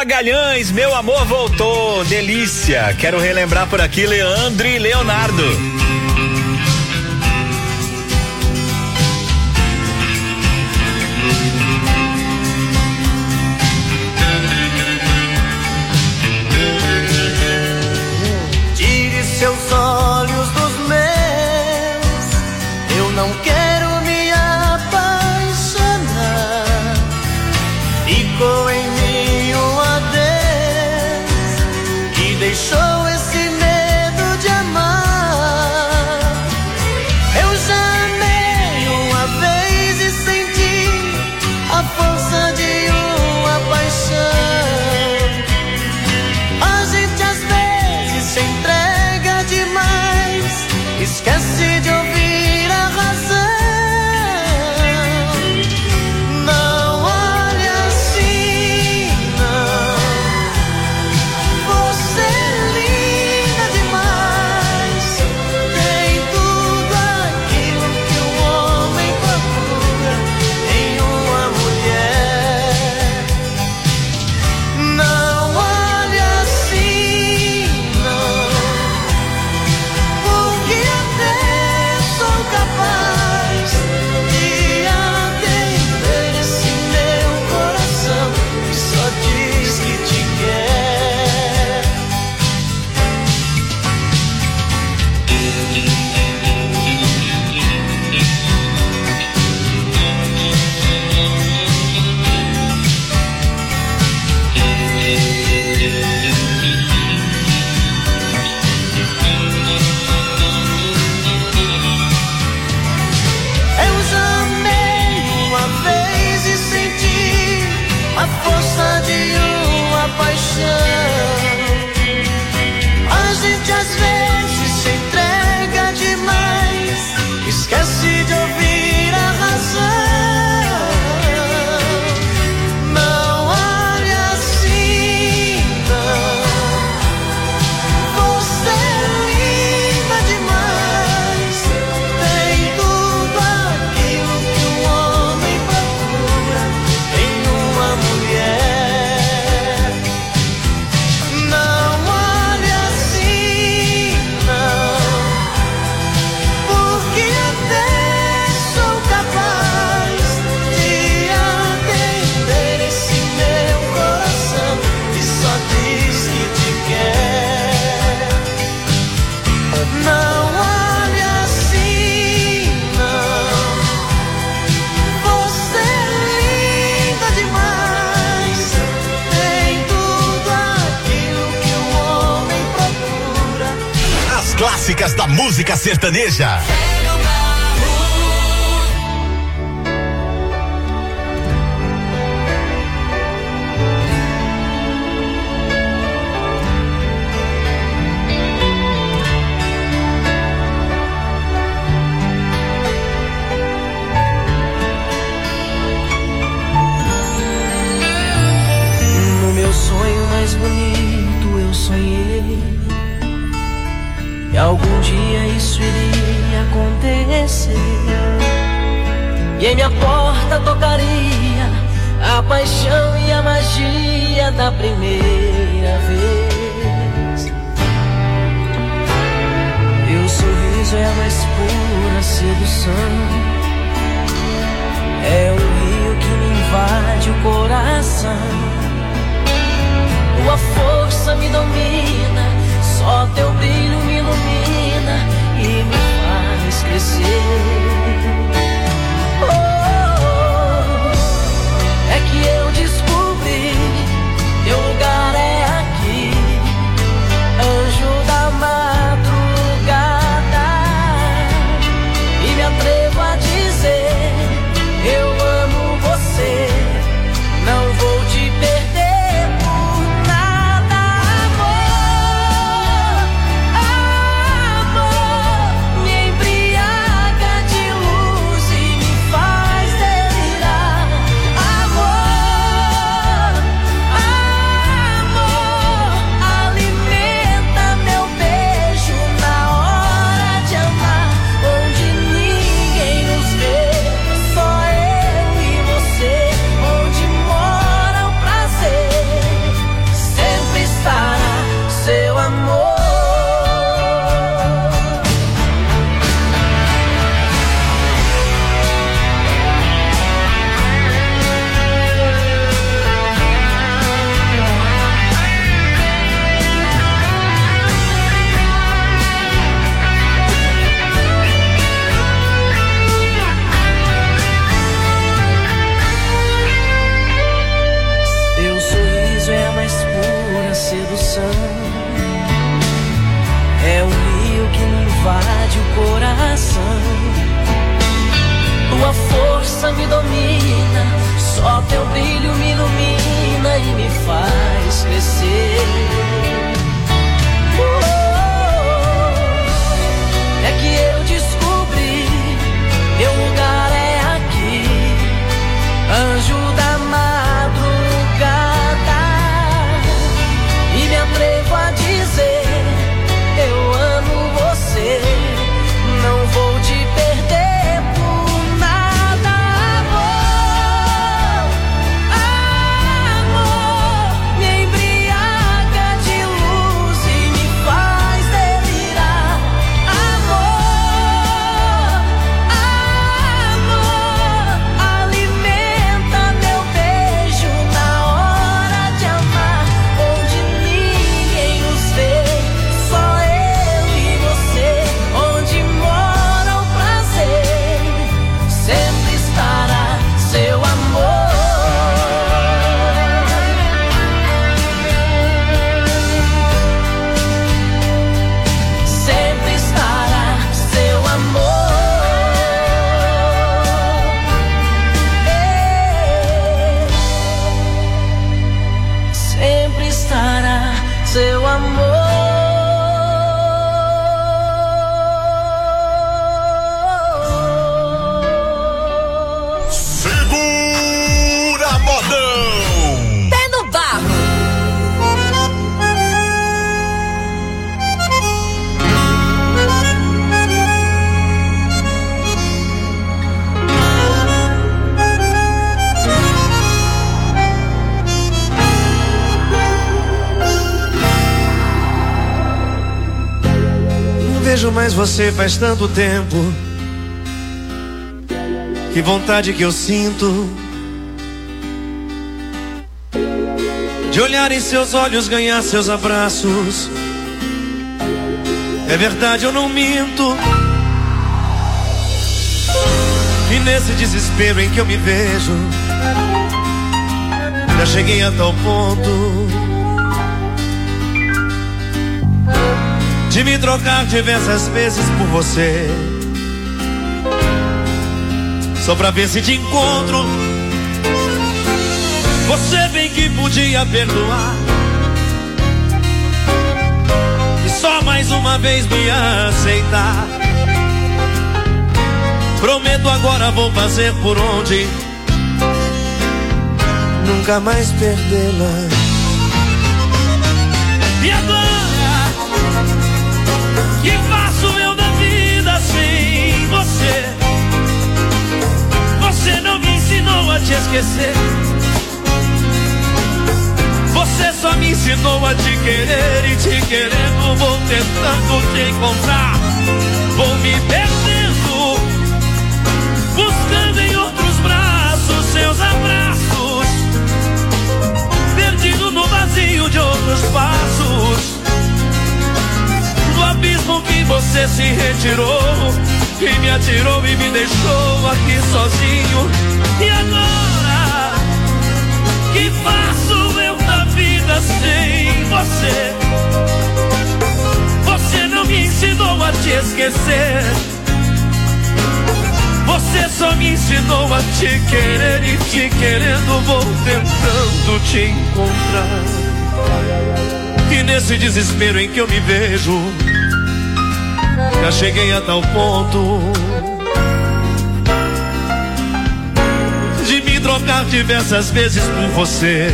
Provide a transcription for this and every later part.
Magalhães, meu amor voltou, delícia. Quero relembrar por aqui Leandro e Leonardo. Tire seus olhos dos meus, eu não quero me apaixonar. Ficou em mim um adeus e deixou esse medo de amar. Eu já amei uma vez e senti a força de uma paixão. A gente às vezes se entrega demais, esquece de ouvir a razão. Não olhe assim, não. Você é linda demais, tem tudo aquilo que um homem procura em uma mulher. Não olhe assim, não, porque até sou capaz de atender esse meu coração que só diz que te quer. Eu já amei uma vez e senti a força de uma paixão. A gente às vezes se entrega demais, esquece de ouvir a razão. Não olhe assim, não. Você é linda demais, tem tudo aquilo que um homem procura em uma mulher. Não olhe assim, não, porque até sou capaz de atender esse meu coração que só diz que te quer. Não olhe assim, não. Você é linda demais, tem tudo aquilo que um homem procura. As clássicas da música sertaneja. No meu sonho mais bonito eu sonhei que algum dia isso iria acontecer, e em minha porta tocaria a paixão e a magia da primeira vez. Teu sorriso é a mais pura sedução, é um rio que me invade o coração. Tua força me domina, só teu brilho me ilumina e me faz crescer. É que eu descobri, teu lugar é aqui, anjo da madrugada, e me atrevo a dizer, eu amo você, não vou te perder por nada, amor, amor. vejo mais você faz tanto tempo. Que vontade que eu sinto de olhar em seus olhos, ganhar seus abraços. É verdade, eu não minto. E nesse desespero em que eu me vejo, já cheguei a tal ponto de me trocar diversas vezes por você, só pra ver se te encontro. Você bem que podia perdoar e só mais uma vez me aceitar. Prometo agora vou fazer por onde nunca mais perdê-la. E agora, que faço eu da vida sem você? Você não me ensinou a te esquecer. Você só me ensinou a te querer, e te querendo vou tentando te encontrar. Vou me perdendo, buscando em outros braços seus abraços, perdido no vazio de outros passos. No abismo que você se retirou e me atirou e me deixou aqui sozinho. E agora, que faço eu da vida sem você? Você não me ensinou a te esquecer. Você só me ensinou a te querer, e te querendo vou tentando te encontrar. E nesse desespero em que eu me vejo, já cheguei a tal ponto de me trocar diversas vezes por você,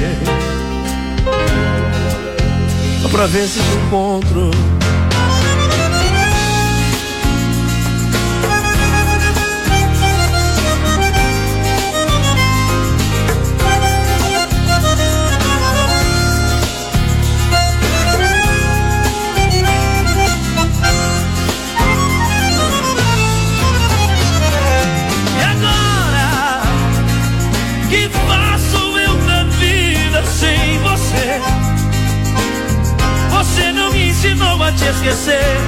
só pra ver se te encontro. Você não me ensinou a te esquecer.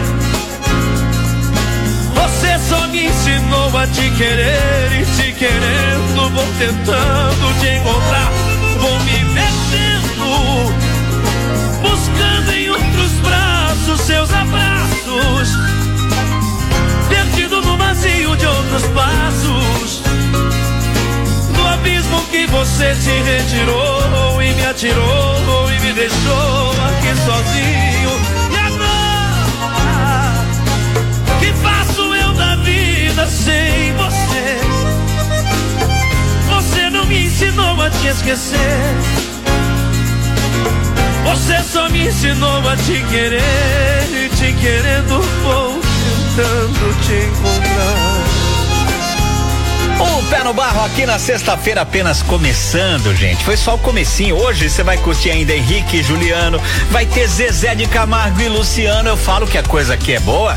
Você só me ensinou a te querer, e te querendo vou tentando te encontrar. Vou me perdendo, buscando em outros braços seus abraços, perdido no vazio de outros passos. No abismo que você se retirou e me atirou e me deixou aqui sozinho. E agora, que faço eu da vida sem você? Você não me ensinou a te esquecer. Você só me ensinou a te querer, e te querendo vou tentando te encontrar. O Pé no Barro aqui na sexta-feira apenas começando, gente. Foi só o comecinho. Hoje você vai curtir ainda Henrique e Juliano. Vai ter Zezé de Camargo e Luciano. Eu falo que a coisa aqui é boa.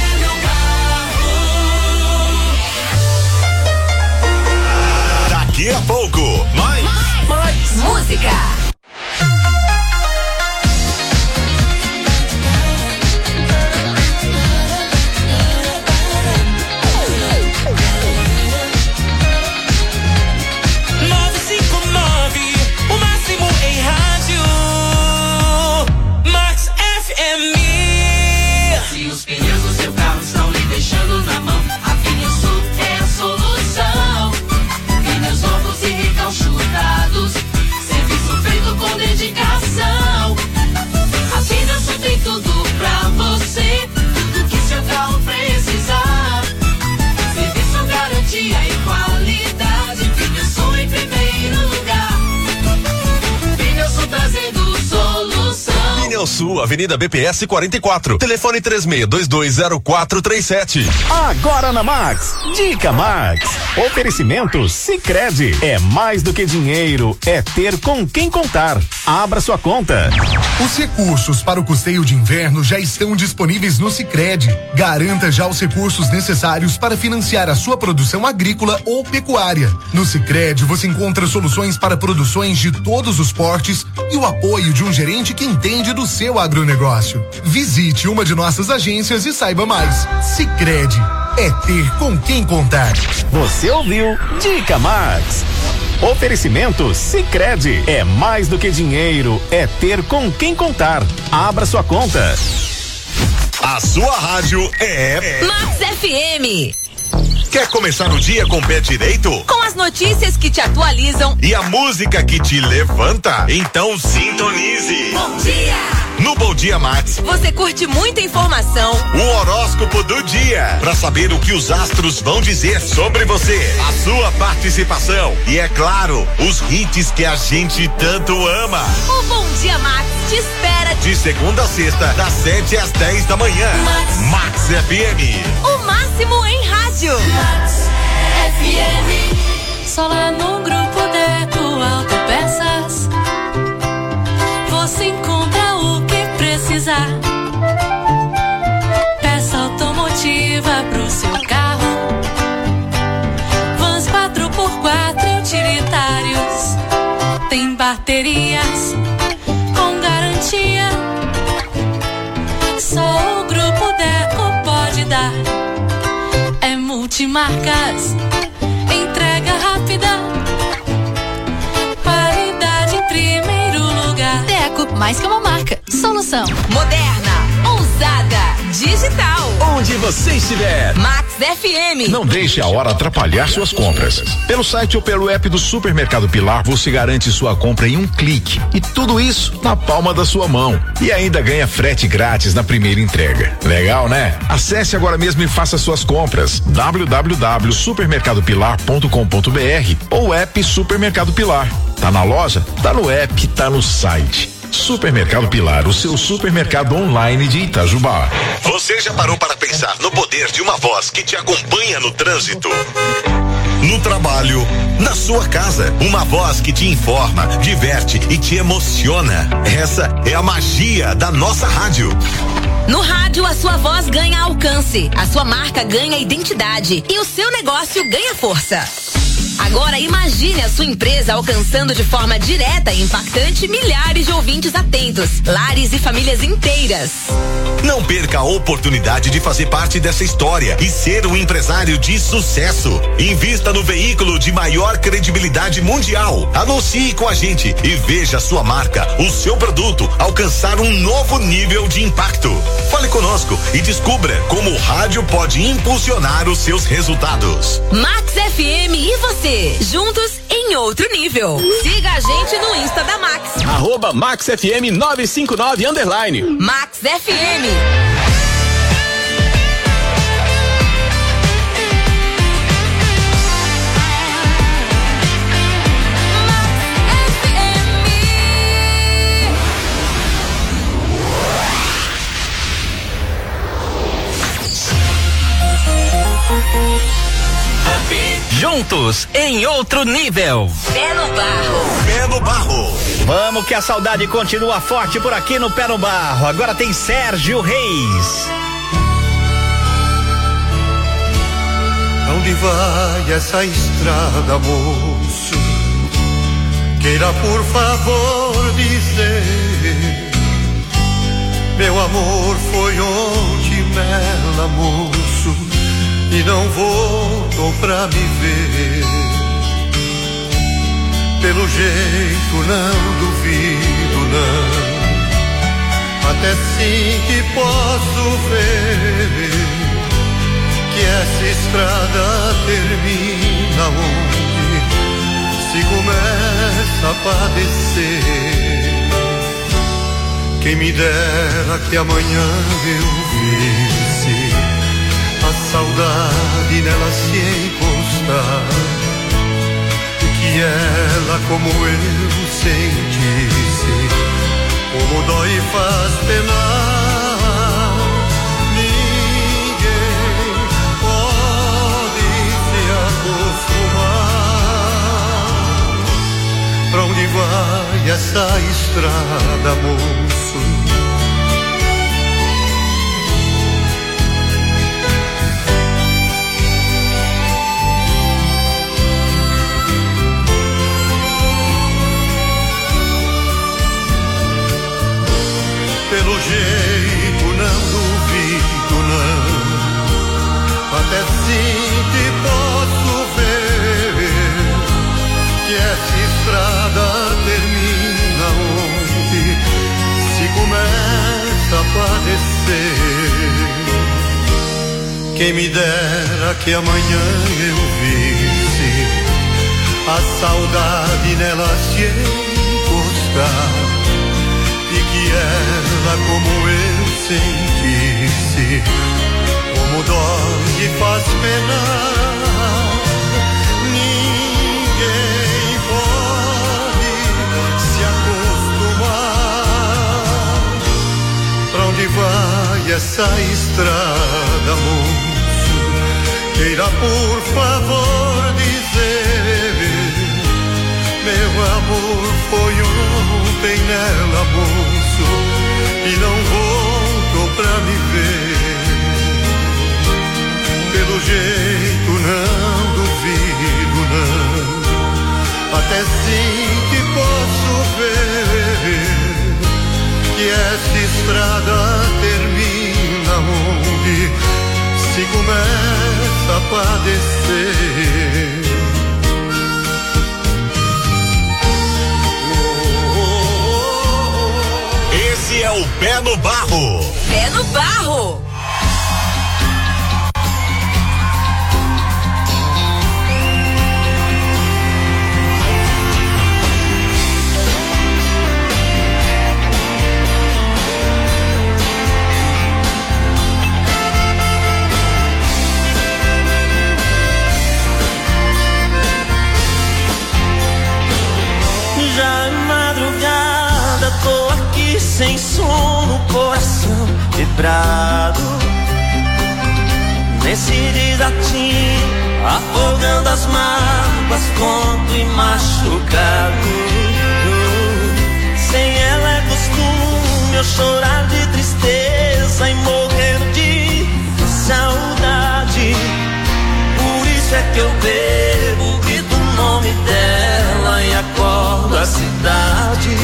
Daqui a pouco, mais música. Serviço feito Sul, Avenida BPS 44. Telefone 36220437. Agora na Max, Dica Max. Oferecimento Sicredi. É mais do que dinheiro, é ter com quem contar. Abra sua conta. Os recursos para o custeio de inverno já estão disponíveis no Sicredi. Garanta já os recursos necessários para financiar a sua produção agrícola ou pecuária. No Sicredi você encontra soluções para produções de todos os portes e o apoio de um gerente que entende do seu agronegócio. Visite uma de nossas agências e saiba mais. Sicredi, é ter com quem contar. Você ouviu Dica Max. Oferecimento Sicredi. É mais do que dinheiro, é ter com quem contar. Abra sua conta. A sua rádio é Max FM. Quer começar o dia com o pé direito? Com as notícias que te atualizam e a música que te levanta? Então sintonize. Bom dia! No Bom Dia Max, você curte muita informação. O horóscopo do dia, para saber o que os astros vão dizer sobre você, a sua participação e, é claro, os hits que a gente tanto ama. O Bom Dia Max te espera de segunda a sexta, das 7 às 10 da manhã. Max FM. O máximo em rádio. Max FM. Só lá no grupo Deco Autopeças você encontra o que precisar. Peça automotiva pro seu carro, vans 4x4 utilitários, tem baterias com garantia. Só o grupo Deco pode dar. É multimarcas, entrega rápida, qualidade em primeiro lugar. Deco, mais que uma marca, solução moderna, ousada, digital. Onde você estiver, Max FM. Não deixe a hora atrapalhar suas compras. Pelo site ou pelo app do Supermercado Pilar, você garante sua compra em um clique. E tudo isso na palma da sua mão. E ainda ganha frete grátis na primeira entrega. Legal, né? Acesse agora mesmo e faça suas compras. www.supermercadopilar.com.br ou app Supermercado Pilar. Tá na loja? Tá no app, tá no site. Supermercado Pilar, o seu supermercado online de Itajubá. Você já parou para pensar no poder de uma voz que te acompanha no trânsito? No trabalho, na sua casa, uma voz que te informa, diverte e te emociona. Essa é a magia da nossa rádio. No rádio, a sua voz ganha alcance, a sua marca ganha identidade e o seu negócio ganha força. Agora imagine a sua empresa alcançando de forma direta e impactante milhares de ouvintes atentos, lares e famílias inteiras. Não perca a oportunidade de fazer parte dessa história e ser um empresário de sucesso. Invista no veículo de maior credibilidade mundial. Anuncie com a gente e veja a sua marca, o seu produto alcançar um novo nível de impacto. Fale conosco e descubra como o rádio pode impulsionar os seus resultados. Max FM e você, juntos em outro nível. Siga a gente no Insta da Max. @MaxFM959 _ Max FM. Juntos em outro nível. Pé no barro. Pé no barro. Vamos que a saudade continua forte por aqui no Pé no Barro. Agora tem Sérgio Reis. Onde vai essa estrada, moço? Queira por favor dizer. Meu amor foi ontem mela, moço, e não voltou pra me ver. Pelo jeito não duvido, não. Até sim que posso ver que essa estrada termina onde se começa a padecer. Quem me dera que amanhã eu visse a saudade nela se encostar, que ela como eu sentisse, como como dói e faz penar. Ninguém pode se acostumar. Pra onde vai essa estrada, moço? Pelo jeito não duvido não, até sim que posso ver que essa estrada termina onde se começa a padecer. Quem me dera que amanhã eu visse a saudade nela se encostar, e que ela como eu sentisse, como dói e faz penar. Ninguém pode se acostumar. Pra onde vai essa estrada, moço? Queira por favor dizer: meu amor foi ontem nela, moço, e não voltou pra me ver. Pelo jeito não duvido não, até sim que posso ver que essa estrada termina onde se começa a padecer. Esse é o Pé no Barro. Pé no Barro. Já é madrugada, tô aqui sem sono, coração quebrado, nesse desatino, afogando as mágoas, conto e machucado. Sem ela é costume eu chorar de tristeza e morrer de saudade. Por isso é que eu bebo, grito o nome dela e acordo a cidade.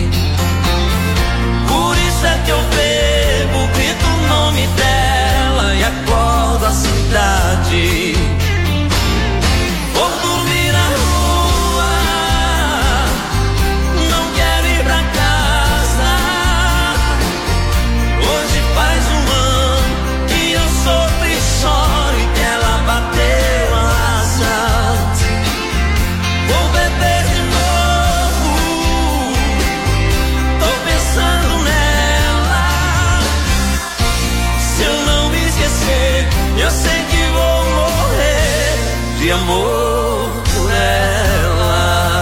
Por isso é que eu bebo, grito o nome dela e acordo a cidade. Vou dormir na rua, não quero ir pra casa. Hoje faz um ano que eu sofro e choro e que ela bateu asas. Vou beber de novo, tô pensando nela. Se eu não me esquecer, eu sei que vou morrer de amor por ela.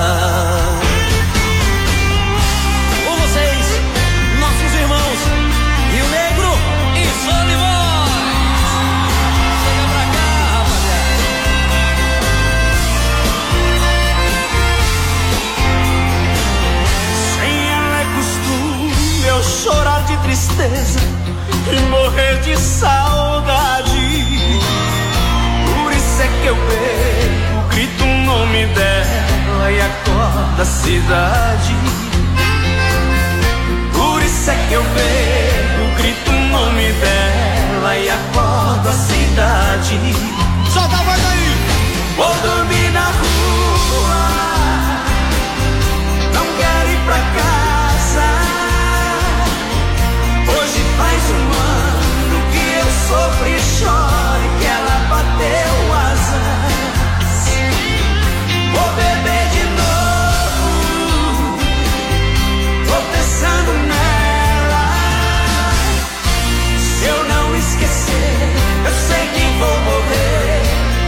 Com vocês, nossos irmãos, Rio Negro e Solivoz. Chega pra cá, rapaziada. Sem ela é costume eu chorar de tristeza e morrer de saudade. Por isso é que eu bebo, grito o nome dela e acordo a cidade. Por isso é que eu bebo, grito o nome dela e acordo a cidade. Solta a voz aí! Vou dormir na rua, não quero ir pra casa. Hoje faz um ano que eu sofro e choro e que ela bateu asas. Vou beber de novo, tô pensando nela. Se eu não esquecer, eu sei que vou morrer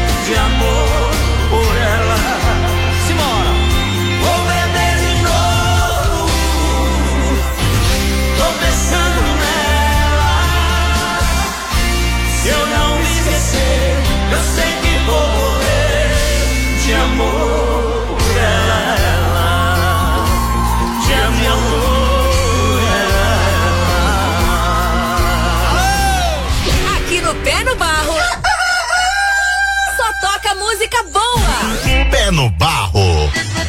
Pé no Barro.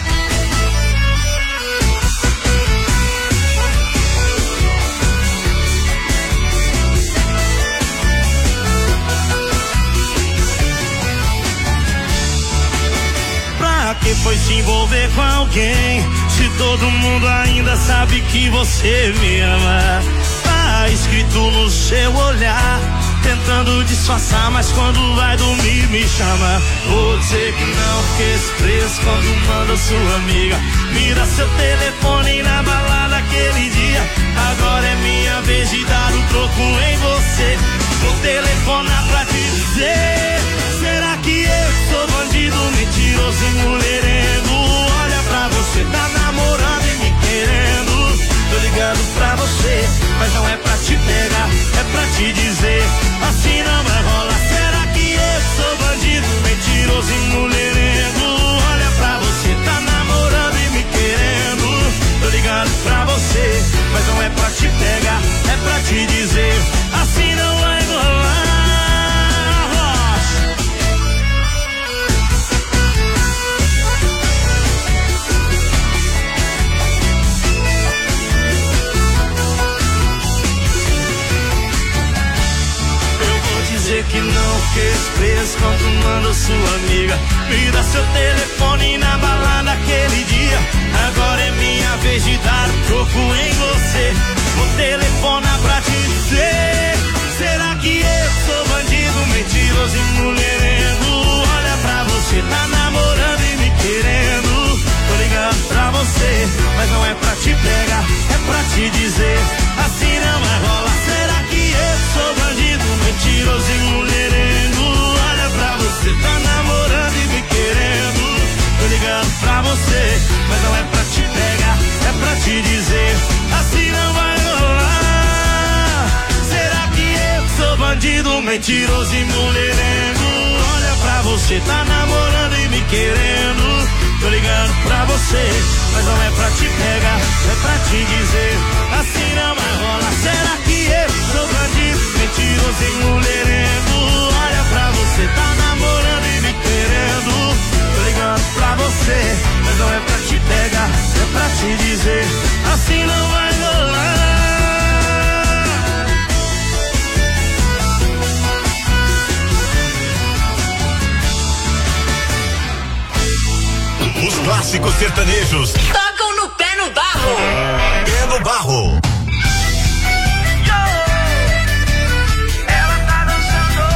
Pra que foi se envolver com alguém se todo mundo ainda sabe que você me ama? Tá escrito no seu olhar, tentando disfarçar, mas quando vai dormir me chama. Vou dizer que não, porque expresso quando manda sua amiga. Mira seu telefone na balada aquele dia. Agora é minha vez de dar o troco em você. Vou telefonar pra te dizer: será que eu sou bandido, mentiroso e mulherengo? Olha pra você, tá namorando e me querendo. Tô ligando pra você, mas não é pra te pegar, é pra te dizer: assim não vai rolar. Será que eu sou bandido, mentiroso e mulherengo? Olha pra você, tá namorando e me querendo. Tô ligando pra você, mas não é pra te pegar, é pra te dizer: assim não vai rolar. Dizer que não fez preso quando manda sua amiga. Me dá seu telefone na balada aquele dia. Agora é minha vez de dar o troco em você. Vou telefonar pra te dizer: será que eu sou bandido, mentiroso e mulherengo? Olha pra você, tá namorando e me querendo. Tô ligando pra você, mas não é pra te pegar, é pra te dizer: assim não vai rolar. Será que eu sou bandido, mentiroso e mulherengo? Olha pra você, tá namorando e me querendo. Tô ligando pra você, mas não é pra te pegar, é pra te dizer: assim não vai rolar. Será que eu sou bandido, mentiroso e mulherengo? Olha pra você, tá namorando e me querendo. Tô ligando pra você, mas não é pra te pegar, é pra te dizer: assim não vai rolar. Será que eu sou bandido, mentiroso e mulherengo? Olha pra você, tá namorando e me querendo. Tô ligando pra você, mas não é pra te pegar, é pra te dizer: assim não vai rolar. Os clássicos sertanejos Tocam no Pé no Barro. Pé no Barro. Ela tá dançando.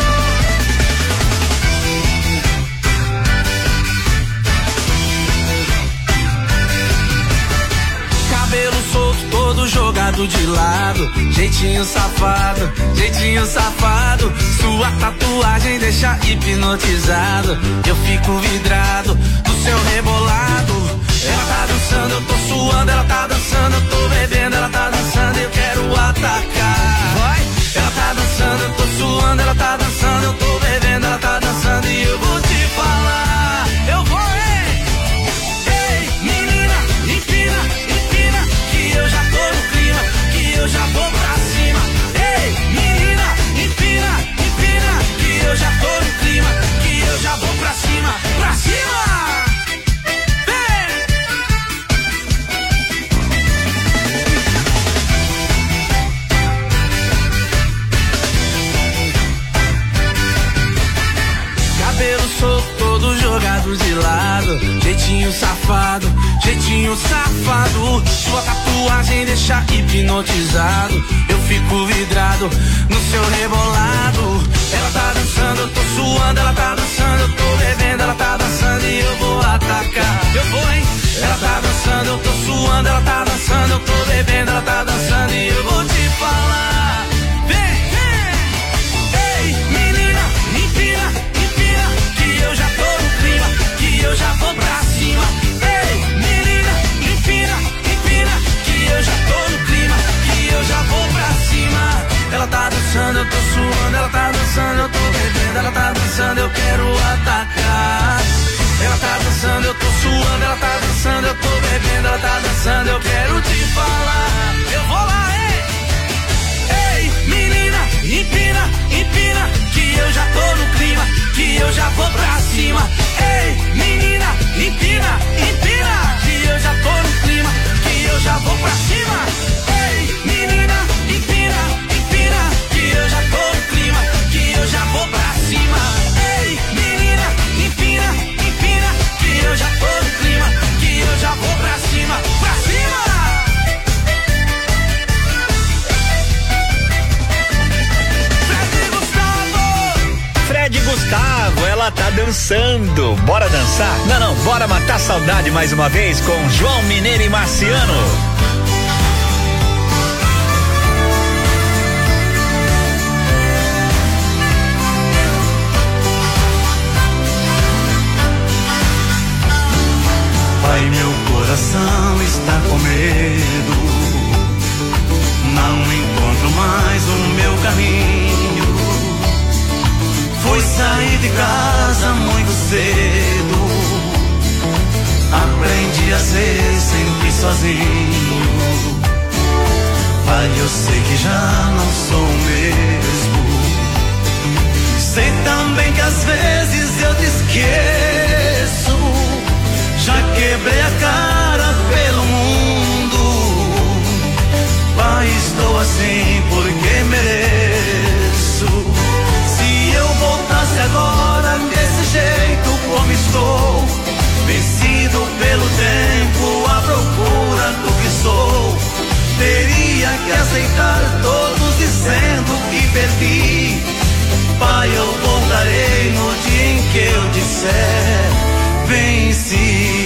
Cabelo solto, todo jogado de lado. Jeitinho safado, jeitinho safado. Sua tatuagem deixa hipnotizado. Eu fico vidrado no seu rebolado. Ela tá dançando, eu tô suando. Ela tá dançando, eu tô bebendo. Ela tá dançando, eu quero atacar. Vai. Ela tá dançando, eu tô suando. Ela tá dançando, eu tô bebendo. Ela tá dançando e eu vou te falar. Eu vou, ei, menina, empina, empina, que eu já tô no clima, que eu já vou pra cima. Ei, menina, empina, empina, que eu já tô no clima, que eu já vou pra cima, pra cima. Cabelo solto, todo jogado de lado. Jeitinho safado, jeitinho safado. Sua tatuagem deixa hipnotizado. Eu fico vidrado no seu rebolado. Ela tá dançando, eu tô suando. Ela tá dançando, eu tô bebendo. Ela tá dançando e eu vou atacar. Eu vou, hein? Ela tá dançando, eu tô suando. Ela tá dançando, eu tô bebendo. Ela tá dançando e eu vou te falar. Vem, ei, menina, empina, empina, que eu já tô no clima, que eu já vou pra cima. Ei, menina, empina, empina, que eu já tô no clima, que eu já vou pra cima. Ela tá dançando, eu tô suando. Ela tá dançando, eu tô bebendo. Ela Gustavo, ela tá dançando. Bora dançar? Não, bora matar saudade mais uma vez com João Mineiro e Marciano. Pai, meu coração está com medo, não encontro mais o meu caminho. Fui sair de casa muito cedo, aprendi a ser sempre sozinho. Pai, eu sei que já não sou o mesmo, sei também que às vezes eu te esqueço. Já quebrei a cara pelo mundo, Pai, estou assim porque mereço. Se eu voltasse agora desse jeito como estou, vencido pelo tempo, à procura do que sou, teria que aceitar todos dizendo que perdi. Pai, eu voltarei no dia em que eu disser venci.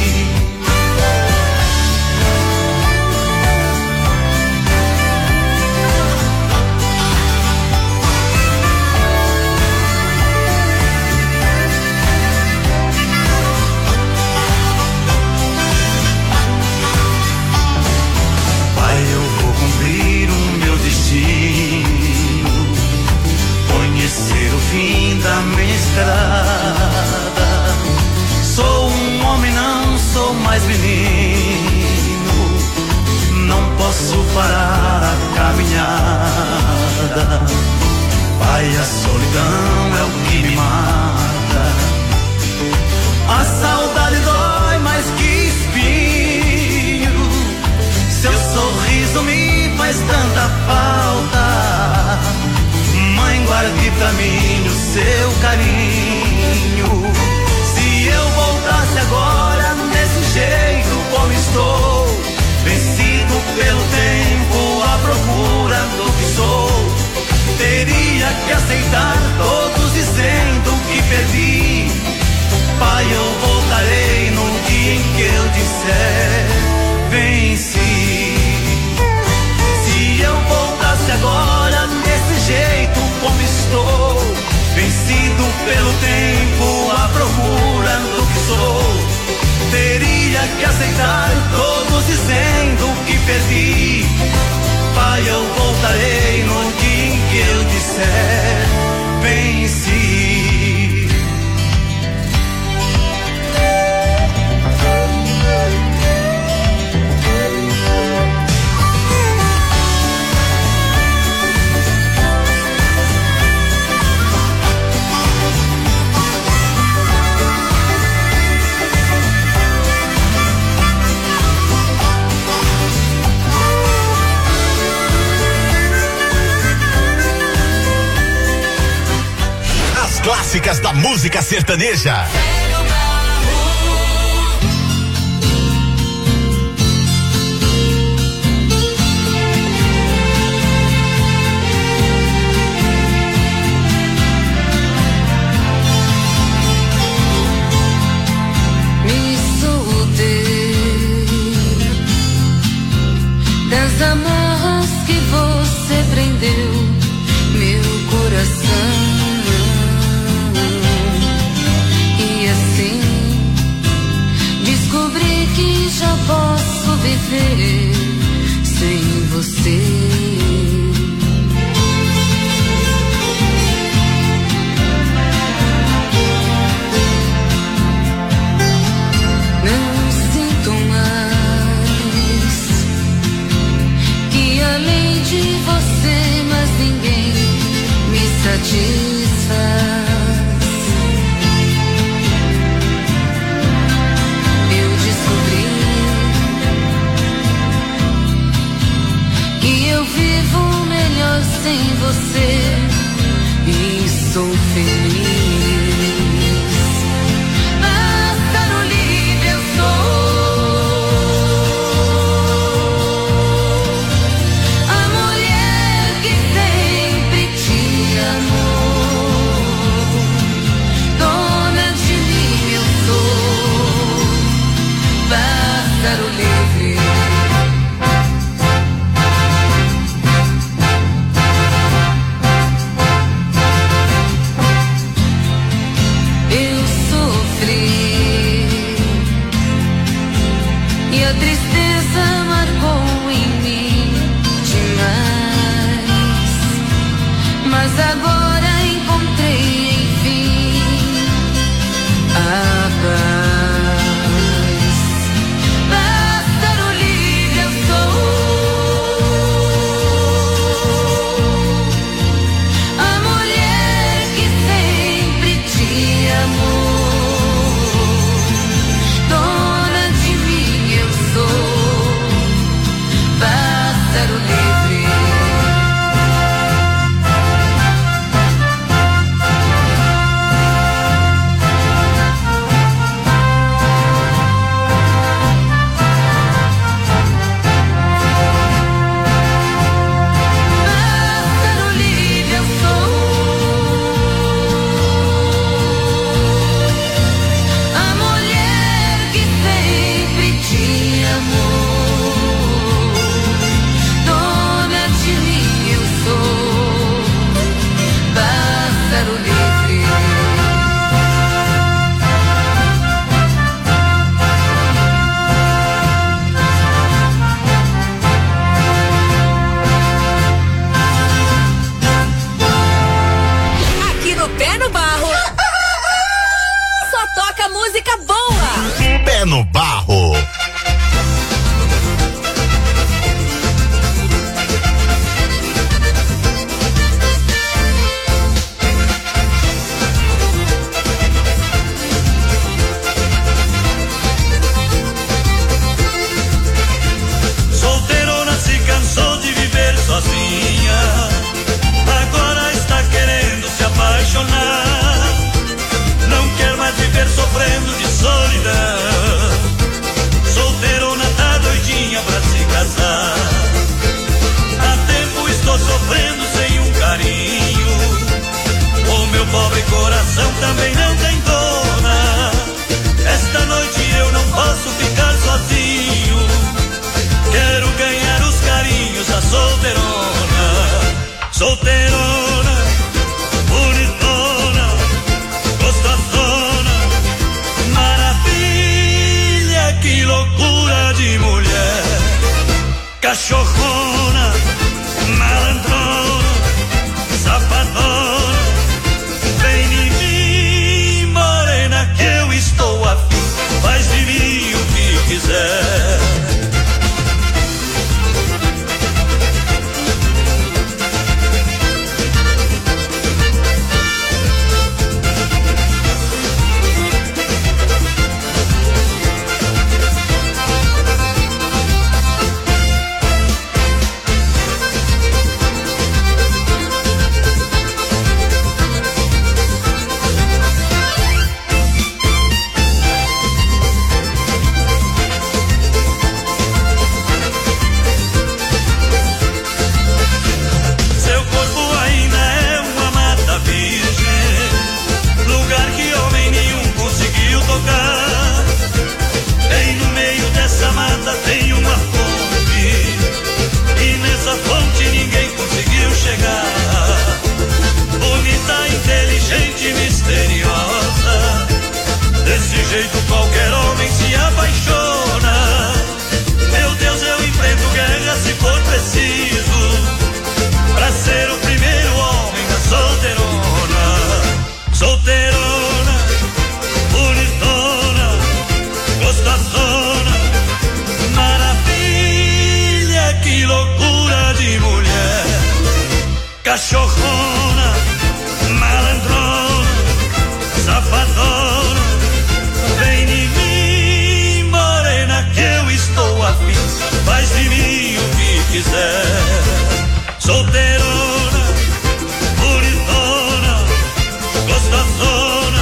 Pai, eu vou cumprir o meu destino, conhecer o fim da minha estrada. Sou um homem, não sou mais menino, não posso parar a caminhada. Pai, a solidão é o que me mata, a saudade dói mais que espinho, seu sorriso me faz tanta falta. Mãe, guarde pra mim o seu carinho. Se eu voltasse agora desse jeito como estou, vencido pelo tempo, à procura do que sou, teria que aceitar todos dizendo que perdi. Pai, eu voltarei no dia em que eu disser venci. Se eu voltasse agora desse jeito como estou, vencido pelo tempo, à procura do que sou, teria que aceitar todos dizendo que perdi. Pai, eu voltarei no dia em que eu disser venci. Clássicas da música sertaneja. Me soltei das amarras que você prendeu meu coração. E assim música boa. Pé no Barro. Solteirona se cansou de viver sozinha, agora está querendo se apaixonar. Não quer mais viver sofrendo de solidão. Solteirona tá doidinha pra se casar. Há tempo estou sofrendo sem um carinho. O meu pobre coração também não tem dona. Esta noite eu não posso ficar sozinho. Quero ganhar os carinhos da solteirona. Solteirona, bonitona, gostosona, maravilha, que loucura de mulher. Cachorrona, malandrona, safadona, vem em mim, morena, que eu estou afim. Faz de mim o que quiser. Tem uma fonte e nessa fonte ninguém conseguiu chegar. Bonita, inteligente, misteriosa, desse jeito qualquer homem se apaixona. Meu Deus, eu enfrento guerra se for preciso, pra ser o primeiro homem da solteirona. Solteirona, bonitona, gostosona, maravilha, que loucura de mulher. Cachorrona, malandrona, safadona, vem em mim, morena, que eu estou afim. Faz de mim o que quiser. Solteirona, bonitona, gostosona,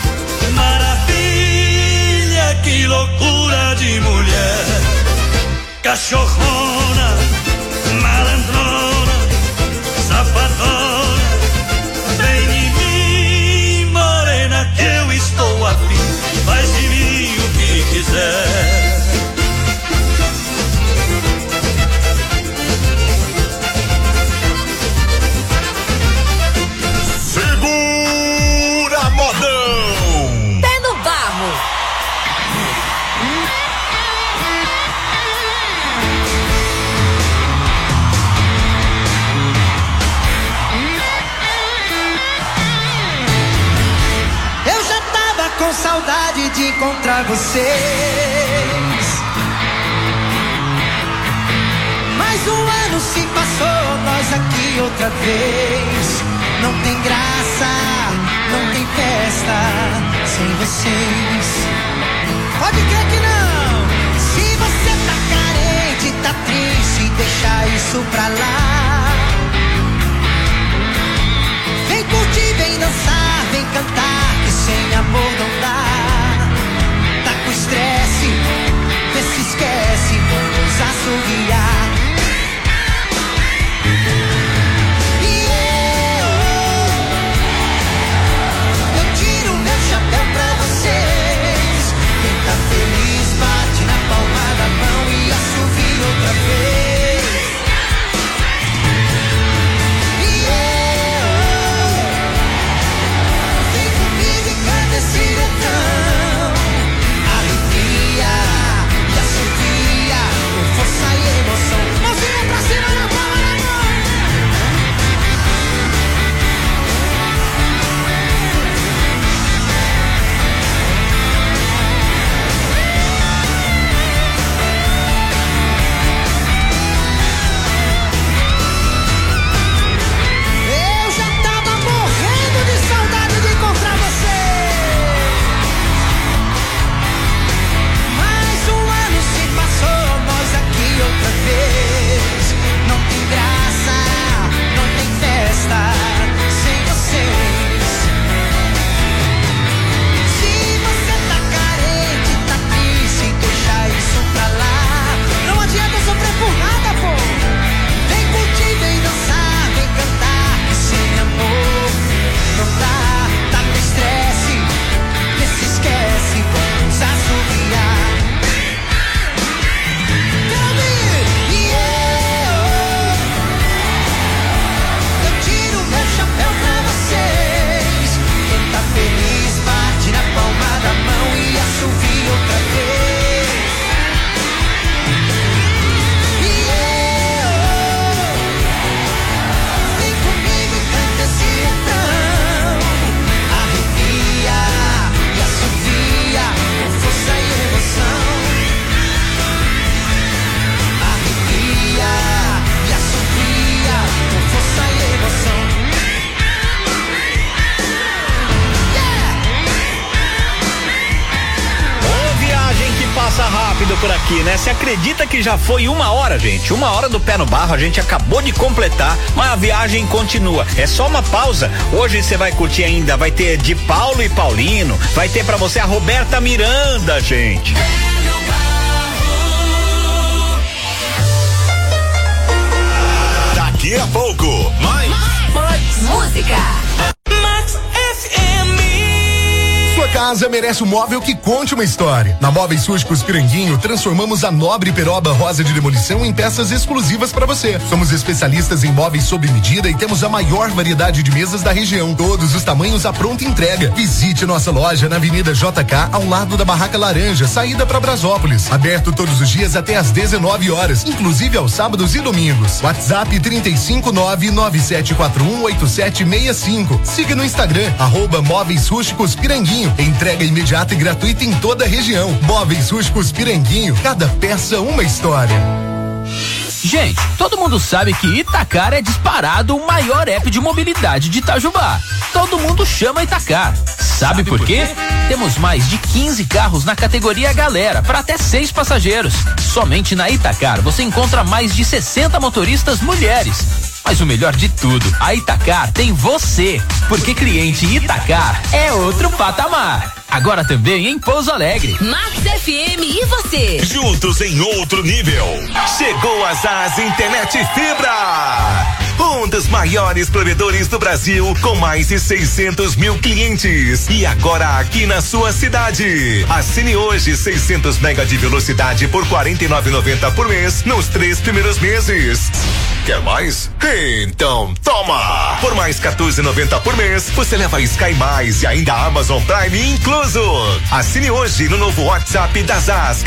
maravilha, que loucura de mulher. Cachorrona, malandrona, safadona, vem em mim, morena, que eu estou afim. Faz de mim o que quiser. Segura, modão. Pé no Barro. Eu já tava com saudade de encontrar vocês, mais um ano se passou, nós aqui outra vez. Não tem graça, não tem festa sem vocês. Pode crer que não. Se você tá carente, tá triste, deixa isso pra lá. Vem curtir, vem dançar, vem cantar, que sem amor não dá. Tá com estresse, vê se esquece, vamos assoviar. Eu tiro meu chapéu pra vocês. Quem tá feliz bate na palma da mão e assovia outra vez. Vem comigo. por aqui, né? Você acredita que já foi 1 hora, gente? 1 hora do Pé no Barro, a gente acabou de completar, mas a viagem continua. É só uma pausa. Hoje você vai curtir ainda, vai ter de Paulo e Paulino, vai ter pra você a Roberta Miranda, gente. Daqui a pouco, mais música. Max FM. Sua casa merece um móvel que conte uma história. Na Móveis Rústicos Piranguinho, transformamos a nobre peroba rosa de demolição em peças exclusivas para você. Somos especialistas em móveis sob medida e temos a maior variedade de mesas da região. Todos os tamanhos à pronta entrega. Visite nossa loja na Avenida JK, ao lado da Barraca Laranja, saída para Brasópolis. Aberto todos os dias até às 19 horas, inclusive aos sábados e domingos. WhatsApp 35997418765. Siga no Instagram, @Móveis Rústicos Piranguinho. Entrega imediata e gratuita em toda a região. Móveis Rústicos Piranguinho, cada peça uma história. Gente, todo mundo sabe que Itacar é disparado o maior app de mobilidade de Itajubá. Todo mundo chama Itacar. Sabe por quê? Temos mais de 15 carros na categoria Galera, para até 6 passageiros. Somente na Itacar você encontra mais de 60 motoristas mulheres. Mas o melhor de tudo, a Itacar tem você, porque cliente Itacar é outro patamar. Agora também em Pouso Alegre. Max FM e você. Juntos em outro nível. Chegou a Zaz Internet Fibra. Um dos maiores provedores do Brasil, com mais de 600 mil clientes. E agora aqui na sua cidade. Assine hoje 600 mega de velocidade por R$ 49,90 por mês nos 3 primeiros meses. Quer mais? Então toma! Por mais R$ 14,90 por mês, você leva Sky Mais e ainda Amazon Prime incluso. Assine hoje no novo WhatsApp da Zaz,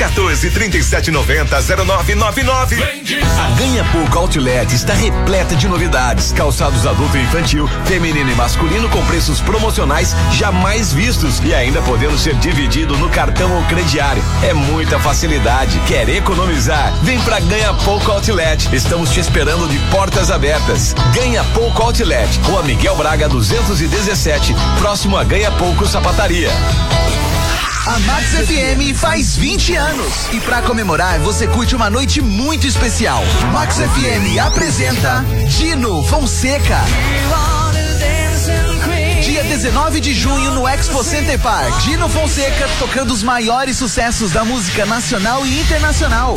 1437900999. A Ganha Pouco Outlet está repleta de novidades. Calçados adulto e infantil, feminino e masculino com preços promocionais jamais vistos e ainda podendo ser dividido no cartão ou crediário. É muita facilidade. Quer economizar? Vem pra Ganha Pouco Outlet. Estamos te esperando de portas abertas. Ganha Pouco Outlet, Rua Miguel Braga 217, próximo a Ganha Pouco Sapataria. A Max FM faz 20 anos e pra comemorar você curte uma noite muito especial. Max FM apresenta Dino Fonseca. Dia 19 de junho no Expo Center Park. Dino Fonseca tocando os maiores sucessos da música nacional e internacional.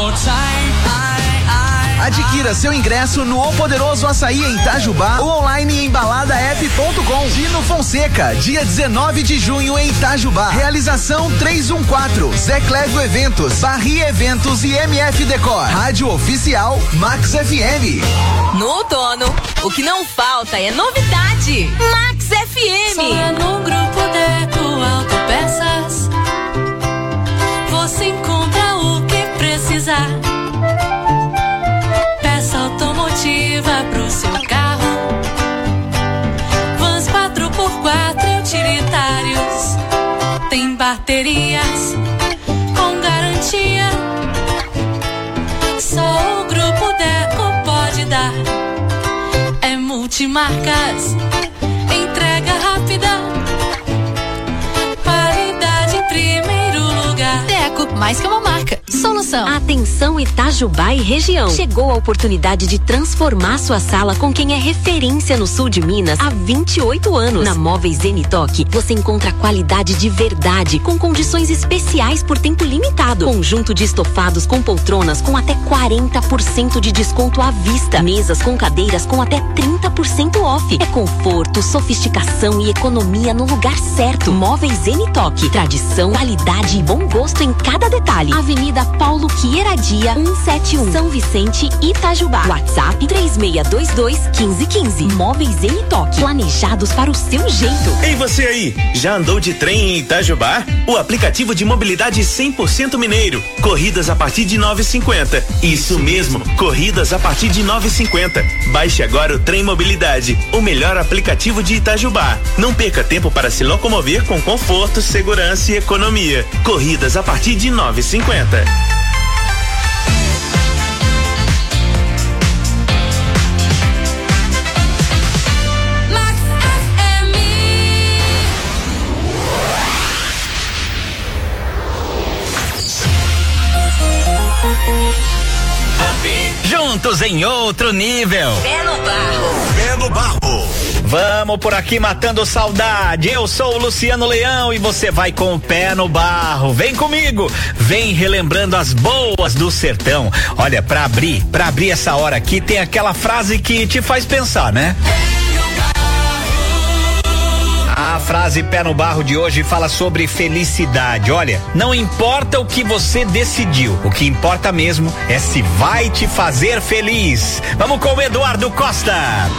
Adquira seu ingresso no O Poderoso Açaí em Itajubá ou online em baladaep.com. Dino Fonseca, dia 19 de junho em Itajubá. Realização 314, Zé Clégio Eventos, Barri Eventos e MF Decor. Rádio Oficial Max FM. No outono, o que não falta é novidade. Max FM. Só no Grupo Deco Autopeças você encontra o que precisar. Automotiva pro seu carro, vans 4x4 utilitários, tem baterias com garantia, só o Grupo Deco pode dar. É multimarcas, entrega rápida, qualidade em primeiro lugar. Deco, mais que uma marca, solução. Atenção Itajubá e região. Chegou a oportunidade de transformar sua sala com quem é referência no sul de Minas há 28 anos. Na Móveis Zenitoc, você encontra qualidade de verdade, com condições especiais por tempo limitado. Conjunto de estofados com poltronas com até 40% de desconto à vista. Mesas com cadeiras com até 30% off. É conforto, sofisticação e economia no lugar certo. Móveis Zenitoc. Tradição, qualidade e bom gosto em cada detalhe. Avenida Paulo Quieradia, 171, São Vicente, Itajubá. WhatsApp 3622-1515. Móveis Zenitoc, planejados para o seu jeito. Ei, você aí, já andou de trem em Itajubá? O aplicativo de mobilidade 100% mineiro. Corridas a partir de 9,50. Isso mesmo, corridas a partir de 9,50. Baixe agora o Trem Mobilidade, o melhor aplicativo de Itajubá. Não perca tempo para se locomover com conforto, segurança e economia. Corridas a partir de 9,50. juntos em outro nível. Pé no barro. Pé no barro. Vamos por aqui matando saudade. Eu sou o Luciano Leão e você vai com o pé no barro. Vem comigo, vem relembrando as boas do sertão. Olha, pra abrir essa hora aqui tem aquela frase que te faz pensar, né? A frase pé no barro de hoje fala sobre felicidade. Olha, não importa o que você decidiu, o que importa mesmo é se vai te fazer feliz. Vamos com o Eduardo Costa.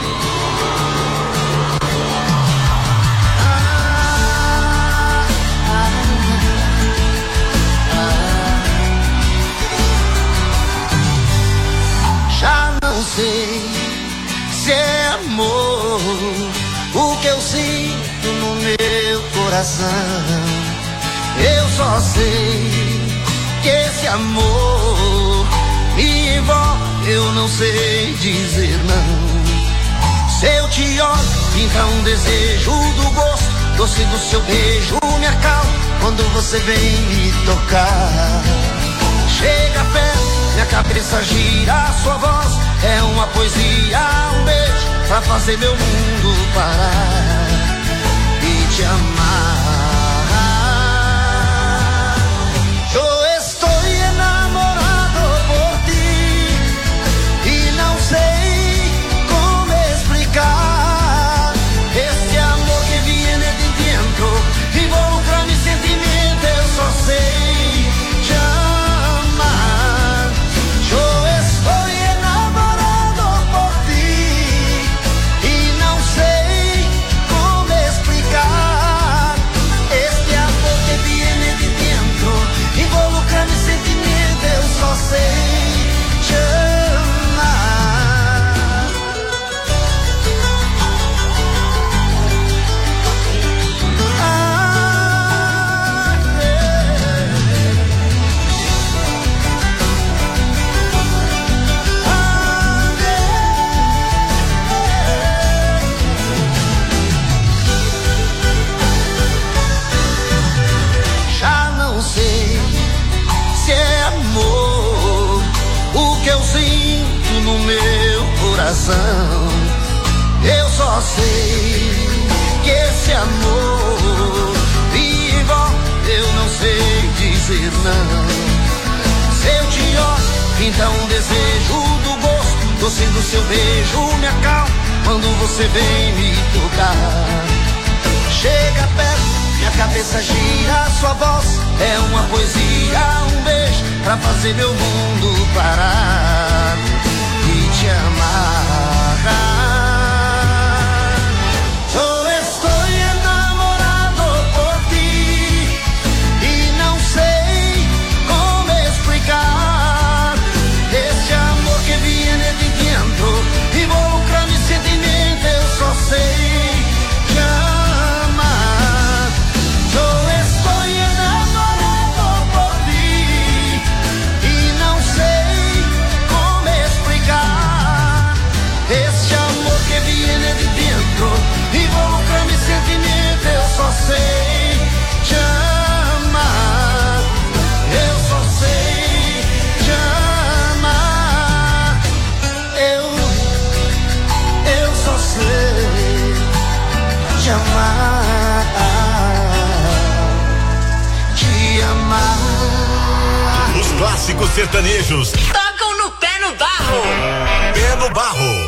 Já não sei se é amor o que eu sinto no meu coração. Eu só sei que esse amor me envolve, eu não sei dizer não. Se eu te olho, entra um desejo do gosto, doce do seu beijo me acalma quando você vem me tocar. Chega perto, minha cabeça gira, sua voz é uma poesia, um beijo pra fazer meu mundo parar e te amar. Eu estou enamorado por ti e não sei como explicar esse amor que viene de dentro, involucra mi sentimento, eu só sei te amar. Eu estou enamorado por ti e não sei como explicar este amor que viene de dentro, involucra mi sentimento, eu só sei te amar. Já não sei se é amor o que eu sinto no meu coração. Eu só sei que esse amor me envolve, eu não sei dizer não. Se eu te olho, então um desejo do gosto, doce do seu beijo me acalma quando você vem me tocar. Chega perto, minha cabeça gira, sua voz é uma poesia, um beijo pra fazer meu mundo parar e te amar. Eu estou enamorado por ti e não sei como explicar esse amor que viene de dentro, involucra mi sentimento, eu só sei te amar. Eu estou enamorado por ti e não sei como explicar esse amor que viene de dentro, involucra mi sentimento, eu só sei te amar. Eu só sei te amar. Eu só sei te amar. Te amar. Os clássicos sertanejos. Tocam no pé no barro. Pé no barro.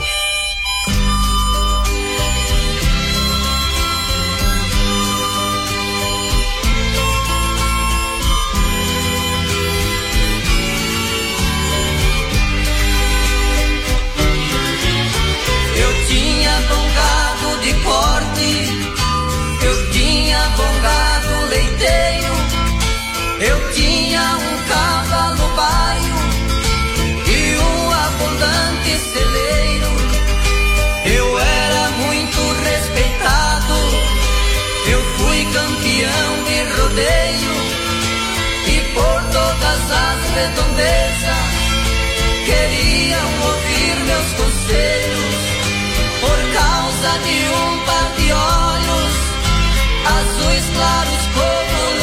Eu tinha bom gado de corte, eu tinha bom gado leiteiro, eu tinha um cavalo baio e um abundante celeiro. Eu era muito respeitado, eu fui campeão de rodeio e por todas as redondezas queriam ouvir meus conselhos. Por causa de um par de olhos azuis claros como o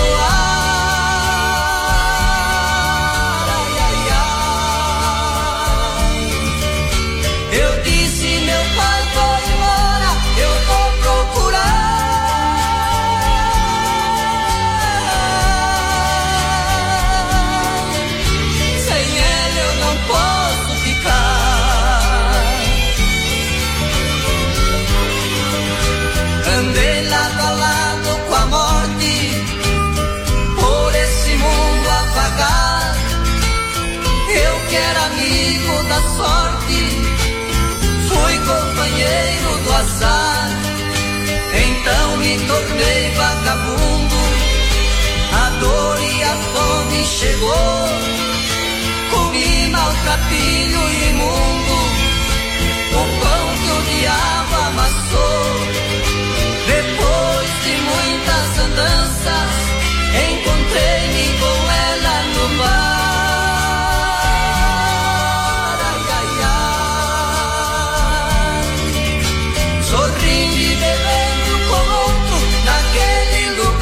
luar. Ai, ai, ai. me tornei vagabundo, a dor e a fome chegou, comi maltrapilho imundo, o pão que o diabo amassou. Depois de muitas andanças, encontrei-me com ela no bar. Ai, ai, ai. Sorrindo e bebendo com outro naquele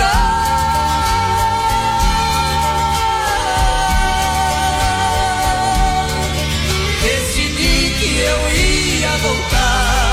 lugar. Decidi que eu ia voltar.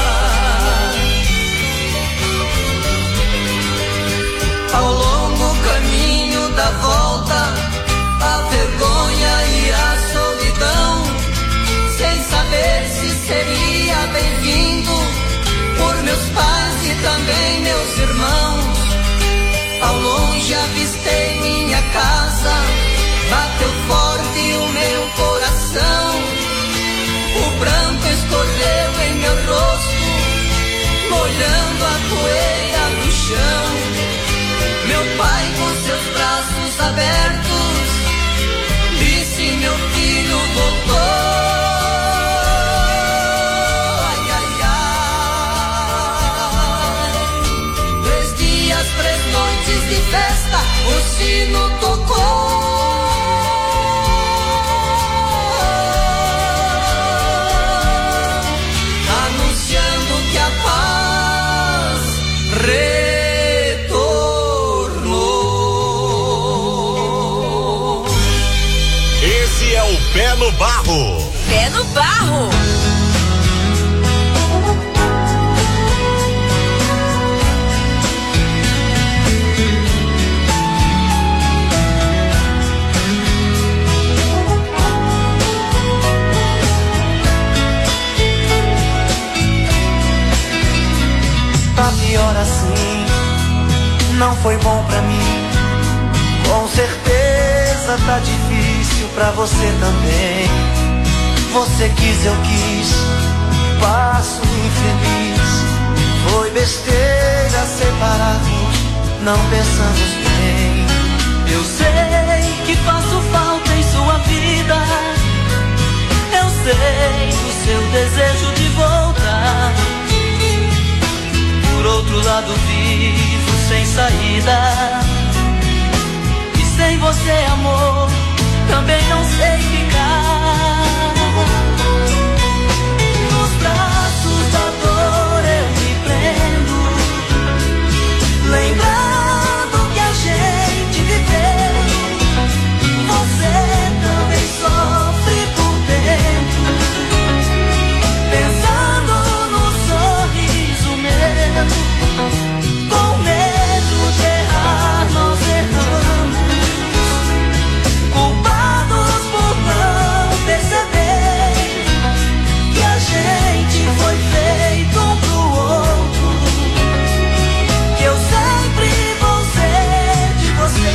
Ao longo caminho da volta, a vergonha e a solidão, sem saber se seria bem-vindo por meus pais e também meus irmãos. Ao longe avistei minha casa, bateu forte o meu coração, o branco escorreu em meu rosto, molhando a poeira do chão. Meu pai com seus braços abertos disse: meu filho voltou. Ai, ai, ai. 3 dias, 3 noites de festa, o sino tocou, anunciando que a paz Pé no Barro. Pé no Barro. Tá pior assim, não foi bom pra mim. Com certeza tá difícil pra você também. Você quis, eu quis, passo infeliz. Foi besteira separarmos, não pensamos bem. Eu sei que faço falta em sua vida, eu sei do seu desejo de voltar. Por outro lado vivo sem saída, e sem você, amor, também não sei ficar. Nos braços da dor eu me prendo, lembrando que a gente viveu. Você também sofre por dentro, pensando no sorriso meu. Com medo de errar, nós erramos, culpados por não perceber que a gente foi feito um pro outro, que eu sempre vou ser de você.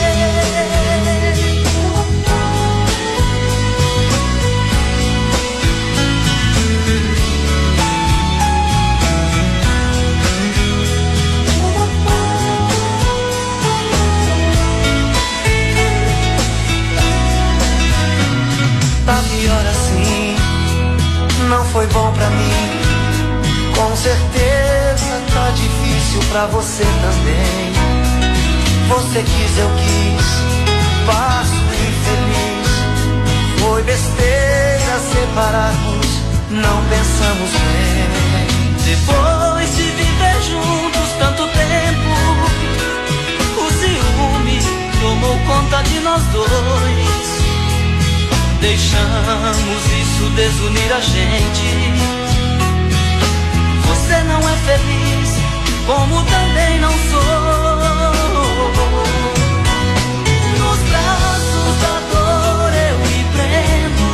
Tá pior assim, não foi bom pra mim. Com certeza tá difícil pra você também. Você quis, eu quis, passo infeliz. Foi besteira separarmos, não pensamos bem. Depois de viver juntos tanto tempo, o ciúme tomou conta de nós dois. Deixamos isso desunir a gente. Você não é feliz, como também não sou. Nos braços da dor eu me prendo,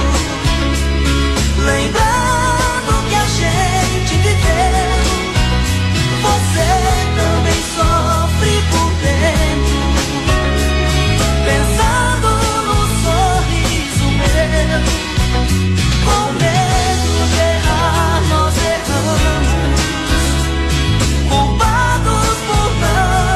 lembrando que a gente viveu. Você também sofre por dentro, pensando no sorriso meu. Com medo de errar, nós erramos, culpados por não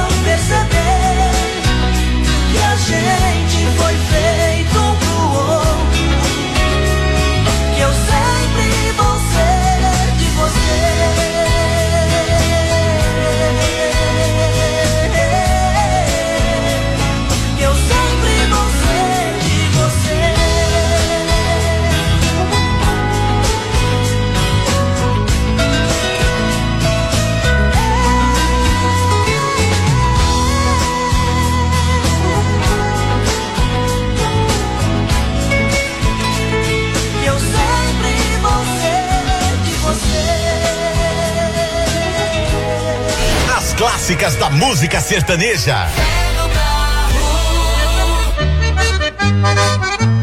clássicas da música sertaneja.